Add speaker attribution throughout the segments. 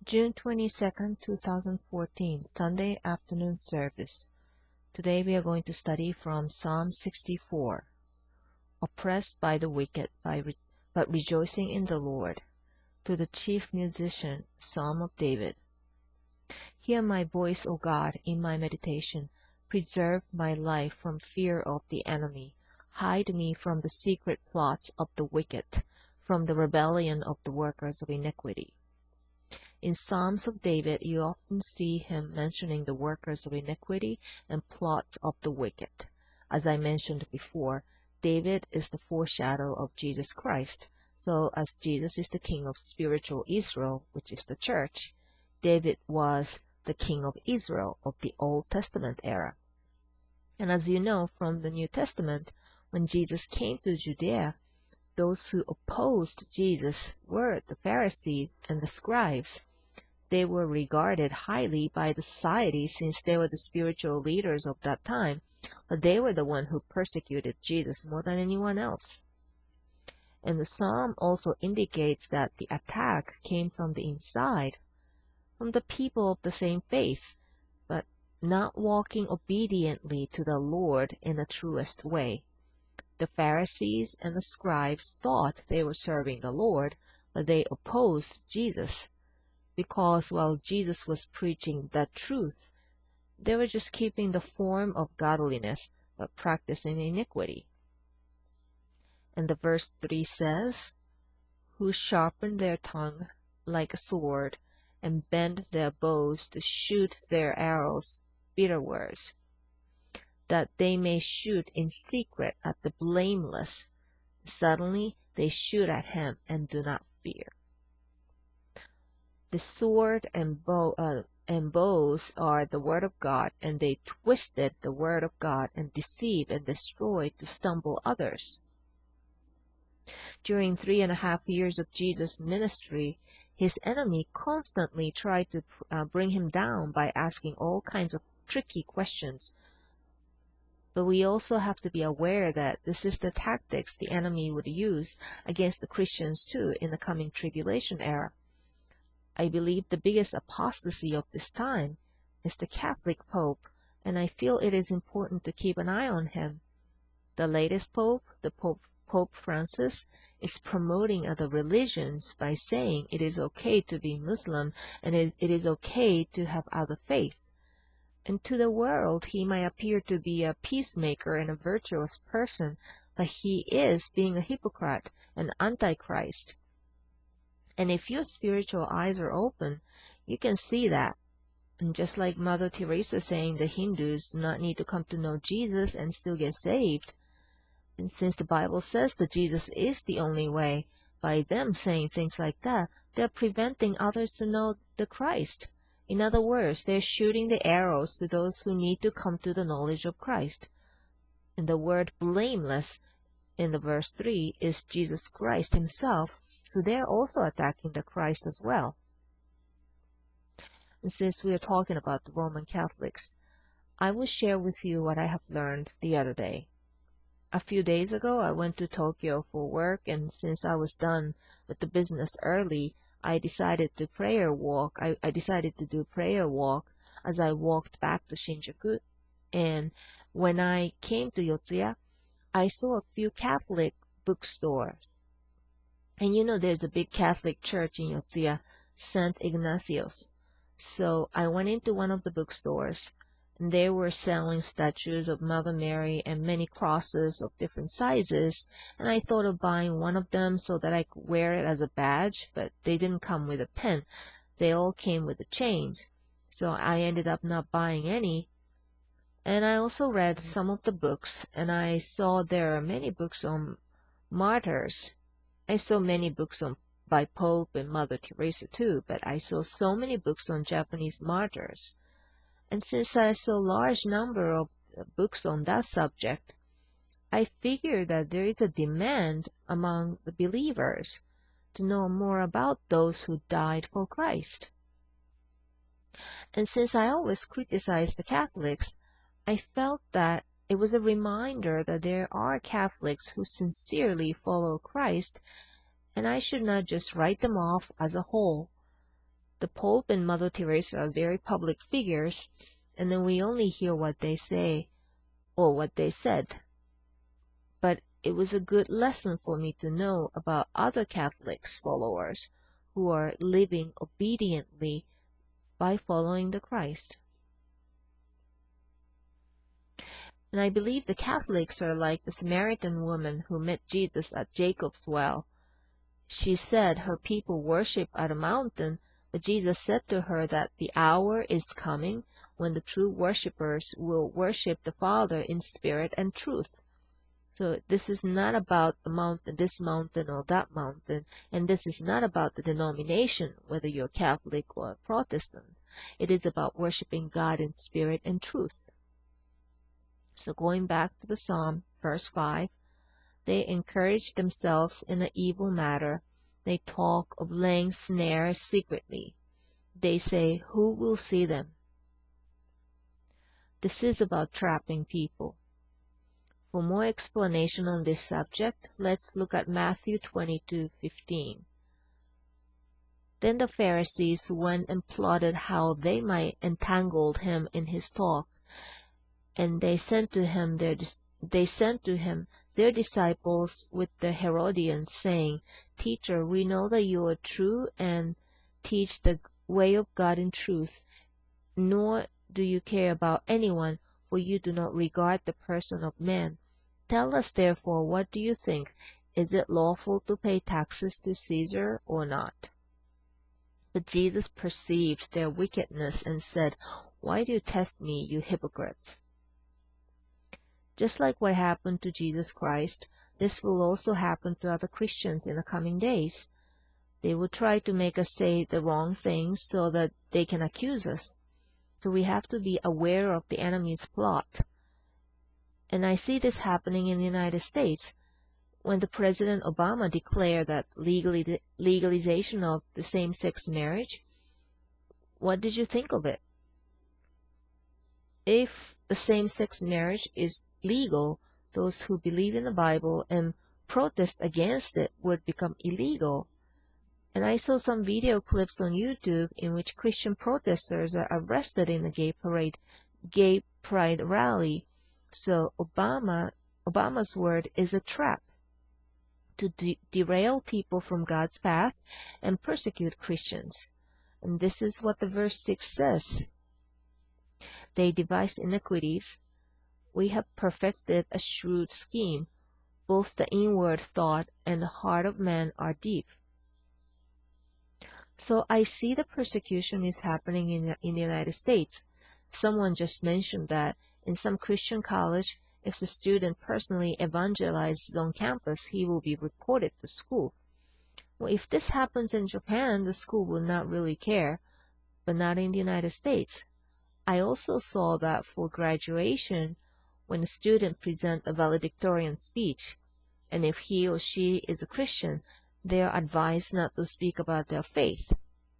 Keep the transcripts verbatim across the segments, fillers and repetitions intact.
Speaker 1: June twenty-second, two thousand fourteen, Sunday afternoon service. Today we are going to study from Psalm sixty-four. Oppressed by the wicked, by re but rejoicing in the Lord. To the chief musician, Psalm of David. Hear my voice, O God, in my meditation. Preserve my life from fear of the enemy. Hide me from the secret plots of the wicked, from the rebellion of the workers of iniquity. In Psalms of David, you often see him mentioning the workers of iniquity and plots of the wicked. As I mentioned before, David is the foreshadow of Jesus Christ. So as Jesus is the king of spiritual Israel, which is the church, David was the king of Israel of the Old Testament era. And as you know from the New Testament, when Jesus came to Judea, those who opposed Jesus were the Pharisees and the scribes. They were regarded highly by the society since they were the spiritual leaders of that time, but they were the one who persecuted Jesus more than anyone else. And the psalm also indicates that the attack came from the inside, from the people of the same faith, but not walking obediently to the Lord in the truest way. The Pharisees and the scribes thought they were serving the Lord, but they opposed Jesus. Because while Jesus was preaching the truth, they were just keeping the form of godliness, but practicing iniquity. And the verse three says, who sharpened their tongue like a sword, and bend their bows to shoot their arrows, bitter words, that they may shoot in secret at the blameless. Suddenly they shoot at him and do not fear. The sword and bow uh, and bows are the word of God, and they twisted the word of God and deceive and destroy to stumble others. During three and a half years of Jesus' ministry, his enemy constantly tried to uh, bring him down by asking all kinds of tricky questions. But we also have to be aware that this is the tactics the enemy would use against the Christians too in the coming tribulation era. I believe the biggest apostasy of this time is the Catholic Pope, and I feel it is important to keep an eye on him. The latest Pope, the Pope, Pope Francis, is promoting other religions by saying it is okay to be Muslim and it is, it is okay to have other faith. And to the world, he might appear to be a peacemaker and a virtuous person, but he is being a hypocrite, an antichrist. And if your spiritual eyes are open, you can see that. And just like Mother Teresa saying the Hindus do not need to come to know Jesus and still get saved. And since the Bible says that Jesus is the only way, by them saying things like that, they're preventing others to know the Christ. In other words, they're shooting the arrows to those who need to come to the knowledge of Christ. And the word blameless in the verse three is Jesus Christ himself. So they're also attacking the Christ as well. And since we are talking about the Roman Catholics, I will share with you what I have learned the other day. A few days ago, I went to Tokyo for work, and since I was done with the business early, I decided to prayer walk. I, I decided to do prayer walk as I walked back to Shinjuku. And when I came to Yotsuya, I saw a few Catholic bookstores. And you know there's a big Catholic church in Yotsuya, Saint Ignatius. So I went into one of the bookstores, and they were selling statues of Mother Mary and many crosses of different sizes. And I thought of buying one of them so that I could wear it as a badge, but they didn't come with a pin. They all came with the chains. So I ended up not buying any. And I also read some of the books, and I saw there are many books on martyrs. I saw many books on by Pope and Mother Teresa too, but I saw so many books on Japanese martyrs. And since I saw a large number of books on that subject, I figured that there is a demand among the believers to know more about those who died for Christ. And since I always criticize the Catholics, I felt that it was a reminder that there are Catholics who sincerely follow Christ, and I should not just write them off as a whole. The Pope and Mother Teresa are very public figures, and then we only hear what they say or what they said. But it was a good lesson for me to know about other Catholics followers who are living obediently by following the Christ. And I believe the Catholics are like the Samaritan woman who met Jesus at Jacob's well. She said her people worship at a mountain, but Jesus said to her that the hour is coming when the true worshippers will worship the Father in spirit and truth. So this is not about the mountain, this mountain or that mountain, and this is not about the denomination, whether you're Catholic or Protestant. It is about worshiping God in spirit and truth. So going back to the Psalm, verse five, they encourage themselves in an evil matter. They talk of laying snares secretly. They say, who will see them? This is about trapping people. For more explanation on this subject, let's look at Matthew twenty-two fifteen. Then the Pharisees went and plotted how they might entangle him in his talk, and they sent to him their they sent to him their disciples with the Herodians, saying, Teacher, we know that you are true and teach the way of God in truth, nor do you care about anyone, for you do not regard the person of man. Tell us therefore, what do you think? Is it lawful to pay taxes to Caesar or not? But Jesus perceived their wickedness and said, Why do you test me, you hypocrites? Just like what happened to Jesus Christ, this will also happen to other Christians in the coming days. They will try to make us say the wrong things so that they can accuse us. So we have to be aware of the enemy's plot. And I see this happening in the United States. When the President Obama declared that legally, legalization of the same-sex marriage, what did you think of it? If the same-sex marriage is legal, those who believe in the Bible and protest against it would become illegal. And I saw some video clips on YouTube in which Christian protesters are arrested in a gay parade, gay pride rally. So Obama, Obama's word is a trap to de derail people from God's path and persecute Christians. And this is what the verse six says. They devise iniquities. We have perfected a shrewd scheme. Both the inward thought and the heart of man are deep. So I see the persecution is happening in, in the United States. Someone just mentioned that in some Christian college, if the student personally evangelizes on campus, he will be reported to school. Well, if this happens in Japan, the school will not really care, but not in the United States. I also saw that for graduation, when a student presents a valedictorian speech, and if he or she is a Christian, they are advised not to speak about their faith.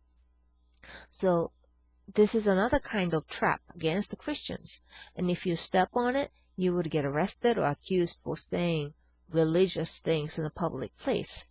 Speaker 1: So this is another kind of trap against the Christians, and if you step on it, you would get arrested or accused for saying religious things in a public place.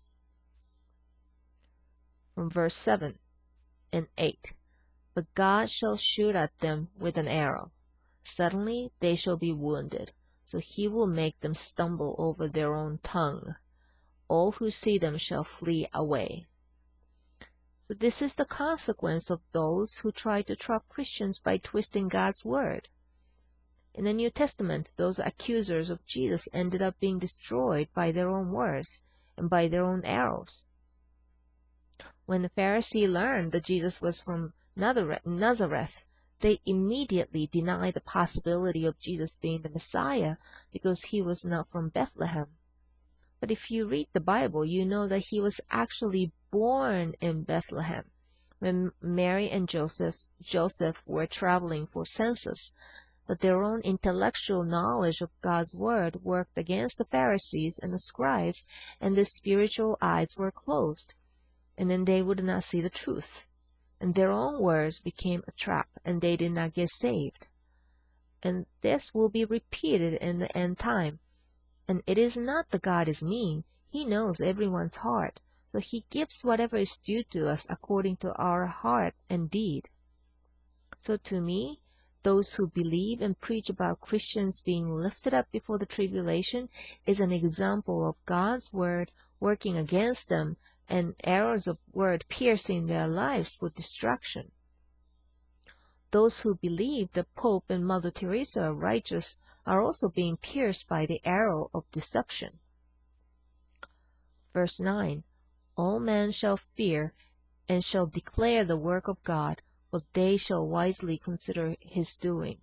Speaker 1: From verse seven and eight. But God shall shoot at them with an arrow. Suddenly they shall be wounded, so he will make them stumble over their own tongue. All who see them shall flee away. So this is the consequence of those who try to trap Christians by twisting God's word. In the New Testament, those accusers of Jesus ended up being destroyed by their own words and by their own arrows. When the Pharisee learned that Jesus was from Nazareth, they immediately denied the possibility of Jesus being the Messiah because he was not from Bethlehem. But if you read the Bible, you know that he was actually born in Bethlehem when Mary and Joseph, Joseph were traveling for census. But their own intellectual knowledge of God's word worked against the Pharisees and the scribes, and their spiritual eyes were closed, and then they would not see the truth. And their own words became a trap, and they did not get saved. And this will be repeated in the end time. And it is not that God is mean. He knows everyone's heart. So he gives whatever is due to us according to our heart and deed. So to me, those who believe and preach about Christians being lifted up before the tribulation is an example of God's word working against them and arrows of word piercing their lives for destruction. Those who believe the Pope and Mother Teresa are righteous are also being pierced by the arrow of deception. Verse nine, all men shall fear and shall declare the work of God, but they shall wisely consider his doing.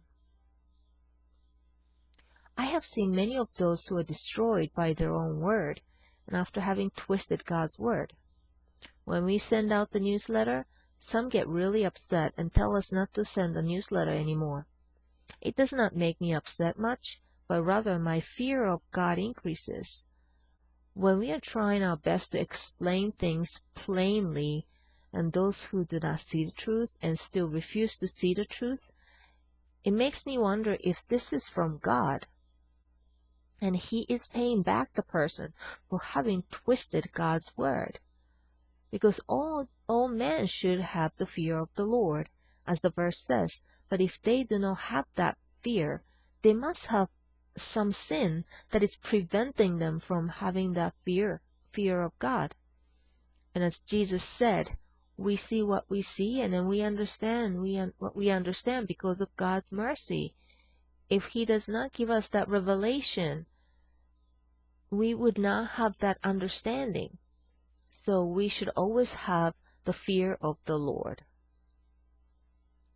Speaker 1: I have seen many of those who are destroyed by their own word, and after having twisted God's word. When we send out the newsletter, some get really upset and tell us not to send the newsletter anymore. It does not make me upset much, but rather my fear of God increases. When we are trying our best to explain things plainly, and those who do not see the truth and still refuse to see the truth, it makes me wonder if this is from God, and He is paying back the person for having twisted God's word. Because all, all men should have the fear of the Lord, as the verse says, but if they do not have that fear, they must have some sin that is preventing them from having that fear, fear of God. And as Jesus said, we see what we see, and then we understand we un what we understand because of God's mercy. If He does not give us that revelation, we would not have that understanding. So we should always have the fear of the Lord.